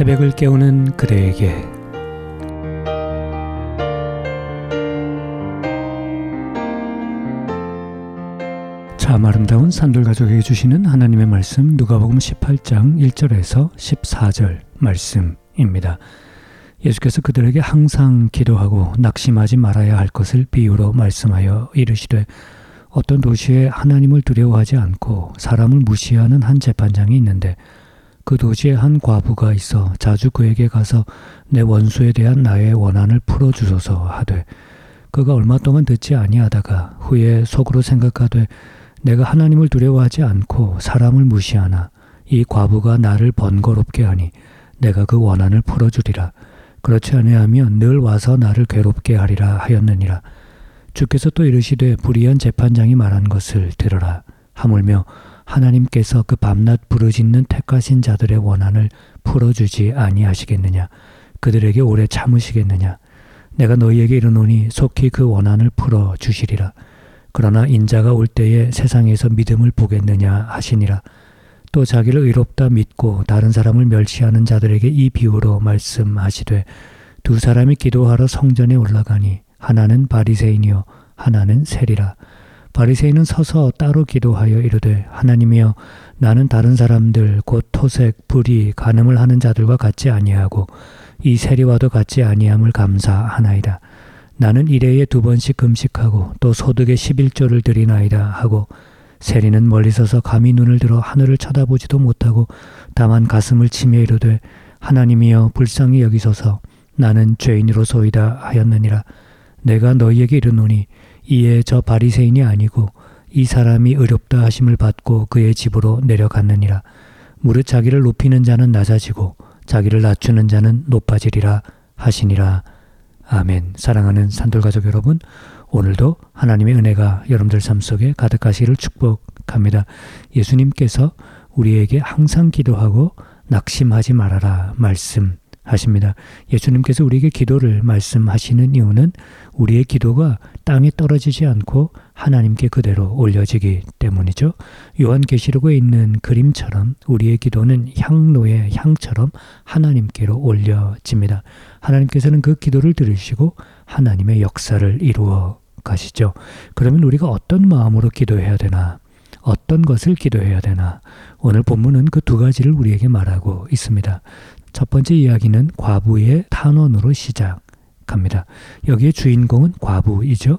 새벽을 깨우는 그대에게 참 아름다운 산돌가족에게 주시는 하나님의 말씀 누가복음 18장 1절에서 14절 말씀입니다. 예수께서 그들에게 항상 기도하고 낙심하지 말아야 할 것을 비유로 말씀하여 이르시되 어떤 도시에 하나님을 두려워하지 않고 사람을 무시하는 한 재판장이 있는데 그 도시에 한 과부가 있어 자주 그에게 가서 내 원수에 대한 나의 원한을 풀어주소서 하되 그가 얼마 동안 듣지 아니하다가 후에 속으로 생각하되 내가 하나님을 두려워하지 않고 사람을 무시하나 이 과부가 나를 번거롭게 하니 내가 그 원한을 풀어주리라. 그렇지 아니하면 늘 와서 나를 괴롭게 하리라 하였느니라. 주께서 또 이르시되 불의한 재판장이 말한 것을 들으라. 하물며 하나님께서 그 밤낮 부르짖는 택하신 자들의 원한을 풀어주지 아니하시겠느냐. 그들에게 오래 참으시겠느냐. 내가 너희에게 이르노니 속히 그 원한을 풀어주시리라. 그러나 인자가 올 때에 세상에서 믿음을 보겠느냐 하시니라. 또 자기를 의롭다 믿고 다른 사람을 멸시하는 자들에게 이 비유로 말씀하시되 두 사람이 기도하러 성전에 올라가니 하나는 바리새인이요 하나는 세리라. 바리새인은 서서 따로 기도하여 이르되 하나님이여 나는 다른 사람들 곧 토색, 불의, 간음을 하는 자들과 같지 아니하고 이 세리와도 같지 아니함을 감사하나이다. 나는 일해에 2번씩 금식하고 또 소득의 11조를 드리나이다 하고 세리는 멀리 서서 감히 눈을 들어 하늘을 쳐다보지도 못하고 다만 가슴을 치며 이르되 하나님이여 불쌍히 여기소서 나는 죄인으로소이다 하였느니라. 내가 너희에게 이르노니 이에 저 바리새인이 아니고 이 사람이 의롭다 하심을 받고 그의 집으로 내려갔느니라. 무릇 자기를 높이는 자는 낮아지고 자기를 낮추는 자는 높아지리라 하시니라. 아멘. 사랑하는 산돌가족 여러분, 오늘도 하나님의 은혜가 여러분들 삶 속에 가득하시기를 축복합니다. 예수님께서 우리에게 항상 기도하고 낙심하지 말아라 말씀하십니다. 예수님께서 우리에게 기도를 말씀하시는 이유는 우리의 기도가 땅에 떨어지지 않고 하나님께 그대로 올려지기 때문이죠. 요한계시록에 있는 그림처럼 우리의 기도는 향로의 향처럼 하나님께로 올려집니다. 하나님께서는 그 기도를 들으시고 하나님의 역사를 이루어 가시죠. 그러면 우리가 어떤 마음으로 기도해야 되나? 어떤 것을 기도해야 되나? 오늘 본문은 그 두 가지를 우리에게 말하고 있습니다. 첫 번째 이야기는 과부의 탄원으로 시작합니다. 여기에 주인공은 과부이죠.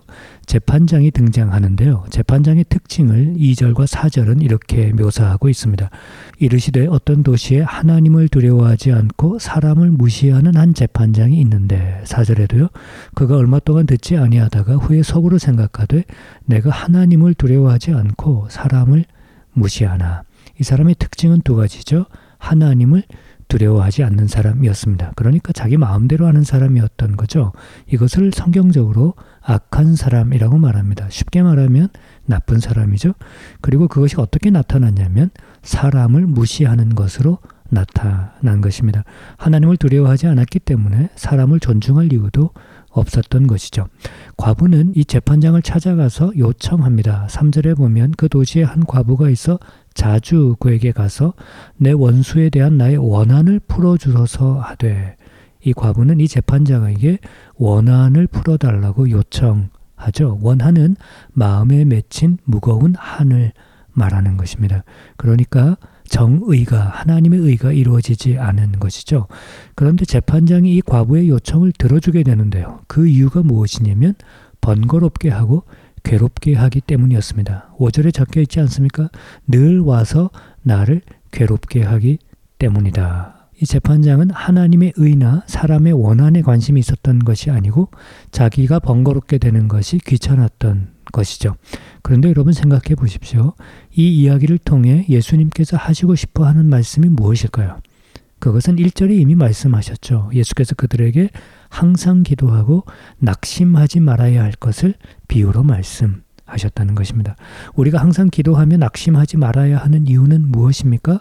재판장이 등장하는데요. 재판장의 특징을 2절과 4절은 이렇게 묘사하고 있습니다. 이르시되 어떤 도시에 하나님을 두려워하지 않고 사람을 무시하는 한 재판장이 있는데 4절에도요. 그가 얼마 동안 듣지 아니하다가 후에 속으로 생각하되 내가 하나님을 두려워하지 않고 사람을 무시하나. 이 사람의 특징은 두 가지죠. 하나님을 두려워하지 않는 사람이었습니다. 그러니까 자기 마음대로 하는 사람이었던 거죠. 이것을 성경적으로 악한 사람이라고 말합니다. 쉽게 말하면 나쁜 사람이죠. 그리고 그것이 어떻게 나타났냐면 사람을 무시하는 것으로 나타난 것입니다. 하나님을 두려워하지 않았기 때문에 사람을 존중할 이유도 없었던 것이죠. 과부는 이 재판장을 찾아가서 요청합니다. 3절에 보면 그 도시에 한 과부가 있어 자주 그에게 가서 내 원수에 대한 나의 원한을 풀어주소서 하되 이 과부는 이 재판장에게 원한을 풀어달라고 요청하죠. 원한은 마음에 맺힌 무거운 한을 말하는 것입니다. 그러니까 정의가 하나님의 의가 이루어지지 않은 것이죠. 그런데 재판장이 이 과부의 요청을 들어주게 되는데요. 그 이유가 무엇이냐면 번거롭게 하고 괴롭게 하기 때문이었습니다. 5절에 적혀 있지 않습니까? 늘 와서 나를 괴롭게 하기 때문이다. 이 재판장은 하나님의 의나 사람의 원한에 관심이 있었던 것이 아니고 자기가 번거롭게 되는 것이 귀찮았던 것이죠. 그런데 여러분 생각해 보십시오. 이 이야기를 통해 예수님께서 하시고 싶어 하는 말씀이 무엇일까요? 그것은 1절에 이미 말씀하셨죠. 예수께서 그들에게 항상 기도하고 낙심하지 말아야 할 것을 비유로 말씀하셨다는 것입니다. 우리가 항상 기도하며 낙심하지 말아야 하는 이유는 무엇입니까?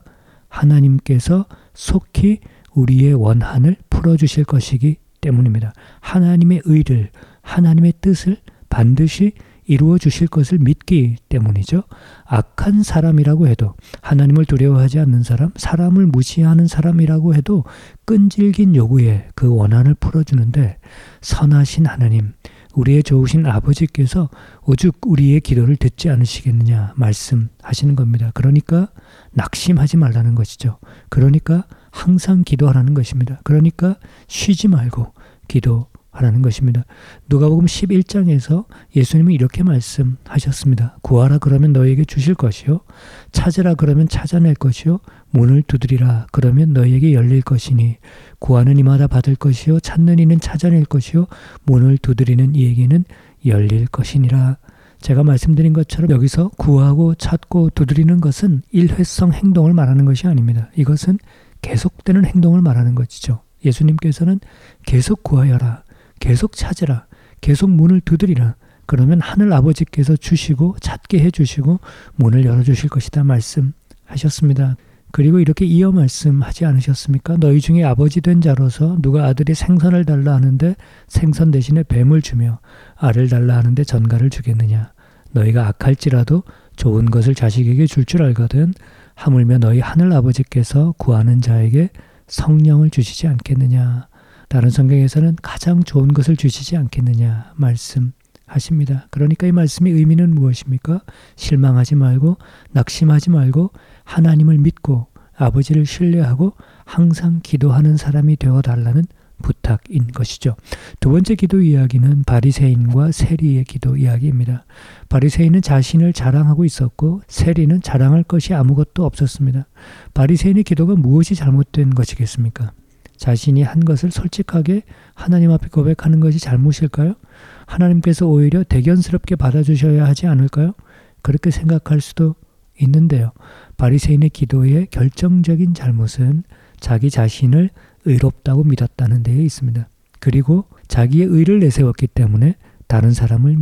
하나님께서 속히 우리의 원한을 풀어주실 것이기 때문입니다. 하나님의 의를, 하나님의 뜻을 반드시 이루어 주실 것을 믿기 때문이죠. 악한 사람이라고 해도, 하나님을 두려워하지 않는 사람, 사람을 무시하는 사람이라고 해도 끈질긴 요구에 그 원한을 풀어주는데, 선하신 하나님, 우리의 좋으신 아버지께서 오죽 우리의 기도를 듣지 않으시겠느냐 말씀하시는 겁니다. 그러니까 낙심하지 말라는 것이죠. 그러니까 항상 기도하라는 것입니다. 그러니까 쉬지 말고 기도하라는 것입니다. 누가복음 11장에서 예수님은 이렇게 말씀하셨습니다. 구하라 그러면 너희에게 주실 것이요, 찾으라 그러면 찾아낼 것이요, 문을 두드리라 그러면 너희에게 열릴 것이니, 구하는 이마다 받을 것이요, 찾는 이는 찾아낼 것이요, 문을 두드리는 이에게는 열릴 것이니라. 제가 말씀드린 것처럼 여기서 구하고 찾고 두드리는 것은 일회성 행동을 말하는 것이 아닙니다. 이것은 계속되는 행동을 말하는 것이죠. 예수님께서는 계속 구하여라, 계속 찾으라, 계속 문을 두드리라. 그러면 하늘 아버지께서 주시고 찾게 해주시고 문을 열어주실 것이다 말씀하셨습니다. 그리고 이렇게 이어 말씀하지 않으셨습니까? 너희 중에 아버지 된 자로서 누가 아들이 생선을 달라 하는데 생선 대신에 뱀을 주며 알을 달라 하는데 전갈을 주겠느냐? 너희가 악할지라도 좋은 것을 자식에게 줄 줄 알거든 하물며 너희 하늘 아버지께서 구하는 자에게 성령을 주시지 않겠느냐? 다른 성경에서는 가장 좋은 것을 주시지 않겠느냐 말씀하십니다. 그러니까 이 말씀의 의미는 무엇입니까? 실망하지 말고 낙심하지 말고 하나님을 믿고 아버지를 신뢰하고 항상 기도하는 사람이 되어달라는 부탁인 것이죠. 두 번째 기도 이야기는 바리새인과 세리의 기도 이야기입니다. 바리새인은 자신을 자랑하고 있었고 세리는 자랑할 것이 아무것도 없었습니다. 바리새인의 기도가 무엇이 잘못된 것이겠습니까? 자신이 한 것을 솔직하게 하나님 앞에 고백하는 것이 잘못일까요? 하나님께서 오히려 대견스럽게 받아주셔야 하지 않을까요? 그렇게 생각할 수도 있는데요. 바리새인의 기도의 결정적인 잘못은 자기 자신을 의롭다고 믿었다는 데에 있습니다. 그리고 자기의 의를 내세웠기 때문에 다른 사람을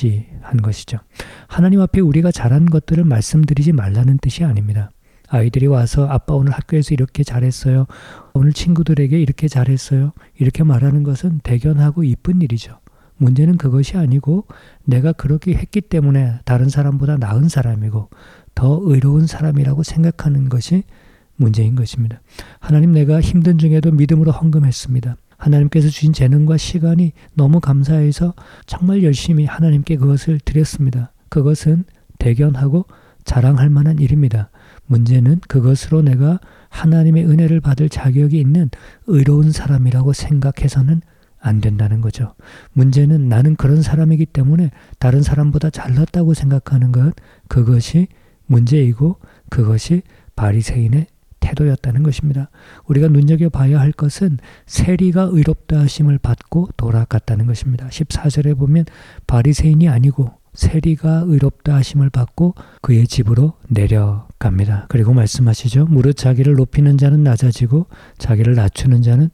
멸시한 것이죠. 하나님 앞에 우리가 잘한 것들을 말씀드리지 말라는 뜻이 아닙니다. 아이들이 와서 아빠 오늘 학교에서 이렇게 잘했어요. 오늘 친구들에게 이렇게 잘했어요. 이렇게 말하는 것은 대견하고 이쁜 일이죠. 문제는 그것이 아니고 내가 그렇게 했기 때문에 다른 사람보다 나은 사람이고 더 의로운 사람이라고 생각하는 것이 문제인 것입니다. 하나님, 내가 힘든 중에도 믿음으로 헌금했습니다. 하나님께서 주신 재능과 시간이 너무 감사해서 정말 열심히 하나님께 그것을 드렸습니다. 그것은 대견하고 자랑할 만한 일입니다. 문제는 그것으로 내가 하나님의 은혜를 받을 자격이 있는 의로운 사람이라고 생각해서는 안 된다는 거죠. 문제는 나는 그런 사람이기 때문에 다른 사람보다 잘났다고 생각하는 것, 그것이 문제이고 그것이 바리새인의 태도였다는 것입니다. 우리가 눈여겨봐야 할 것은 세리가 의롭다 하심을 받고 돌아갔다는 것입니다. 14절에 보면 바리새인이 아니고 세리가 의롭다 하심을 받고 그의 집으로 내려갑니다. 그리고 말씀하시죠. 무릇 자기를 높이는 자는 낮아지고 자기를 낮추는 자는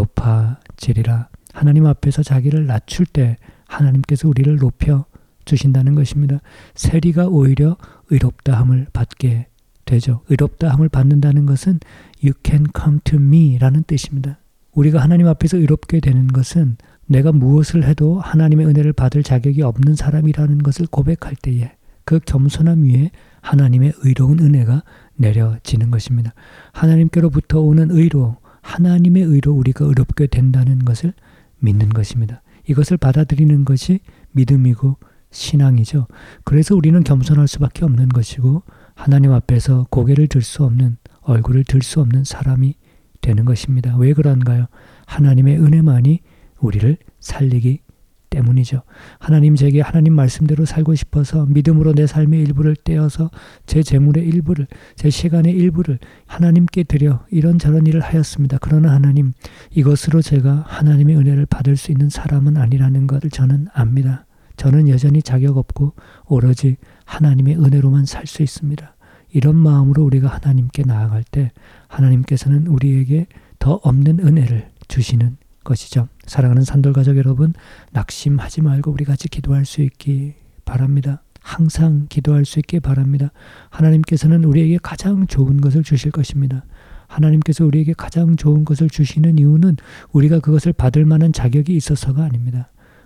높아지리라. 하나님 앞에서 자기를 낮출 때 하나님께서 우리를 높여 주신다는 것입니다. 세리가 오히려 의롭다함을 받게 되죠. 의롭다함을 받는다는 것은 You can come to me 라는 뜻입니다. 우리가 하나님 앞에서 의롭게 되는 것은 내가 무엇을 해도 하나님의 은혜를 받을 자격이 없는 사람이라는 것을 고백할 때에 그 겸손함 위에 하나님의 의로운 은혜가 내려지는 것입니다. 하나님께로부터 오는 의로, 하나님의 의로 우리가 의롭게 된다는 것을 믿는 것입니다. 이것을 받아들이는 것이 믿음이고 신앙이죠. 그래서 우리는 겸손할 수밖에 없는 것이고 하나님 앞에서 고개를 들 수 없는, 얼굴을 들 수 없는 사람이 되는 것입니다. 왜 그런가요? 하나님의 은혜만이 우리를 살리기 때문이죠. 하나님, 제게 하나님 말씀대로 살고 싶어서 믿음으로 내 삶의 일부를 떼어서 제 재물의 일부를, 제 시간의 일부를 하나님께 드려 이런저런 일을 하였습니다. 그러나 하나님, 이것으로 제가 하나님의 은혜를 받을 수 있는 사람은 아니라는 것을 저는 압니다. 저는 여전히 자격 없고 오로지 하나님의 은혜로만 살 수 있습니다. 이런 마음으로 우리가 하나님께 나아갈 때 하나님께서는 우리에게 더 없는 은혜를 주시는 것이죠. 사랑하는 산돌가족 여러분, 낙심하지 말고 우리 같이 기도할 수 있기 바랍니다. 항상 기도할 수 있기 바랍니다. 하나님께서는 우리에게 가장 좋은 것을 주실 것입니다. 하나님께서 우리에게 가장 좋은 것을 주시는 이유는 우리가 그것을 받을 만한 자격이 있어서가 아닙니다.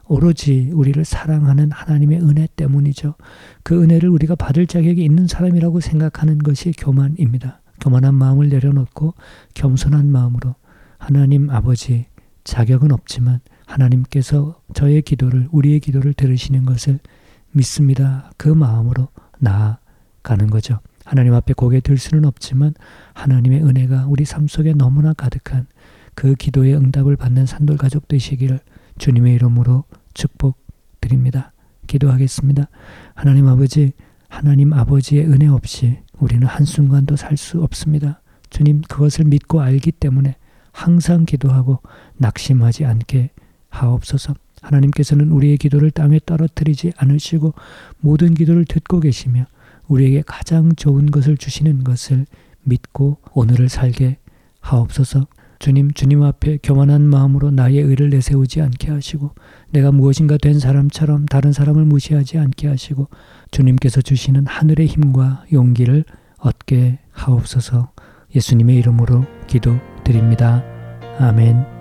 오로지 우리를 사랑하는 하나님의 은혜 때문이죠. 그 은혜를 우리가 받을 자격이 있는 사람이라고 생각하는 것이 교만입니다. 교만한 마음을 내려놓고 겸손한 마음으로 하나님 아버지, 자격은 없지만 하나님께서 저의 기도를, 우리의 기도를 들으시는 것을 믿습니다. 그 마음으로 나아가는 거죠. 하나님 앞에 고개 들 수는 없지만 하나님의 은혜가 우리 삶 속에 너무나 가득한 그 기도의 응답을 받는 산돌가족 되시기를 주님의 이름으로 축복드립니다. 기도하겠습니다. 하나님 아버지, 하나님 아버지의 은혜 없이 우리는 한순간도 살 수 없습니다. 주님, 그것을 믿고 알기 때문에 항상 기도하고 낙심하지 않게 하옵소서. 하나님께서는 우리의 기도를 땅에 떨어뜨리지 않으시고 모든 기도를 듣고 계시며 우리에게 가장 좋은 것을 주시는 것을 믿고 오늘을 살게 하옵소서. 주님 앞에 교만한 마음으로 나의 의를 내세우지 않게 하시고 내가 무엇인가 된 사람처럼 다른 사람을 무시하지 않게 하시고 주님께서 주시는 하늘의 힘과 용기를 얻게 하옵소서. 예수님의 이름으로 기도드립니다. 아멘.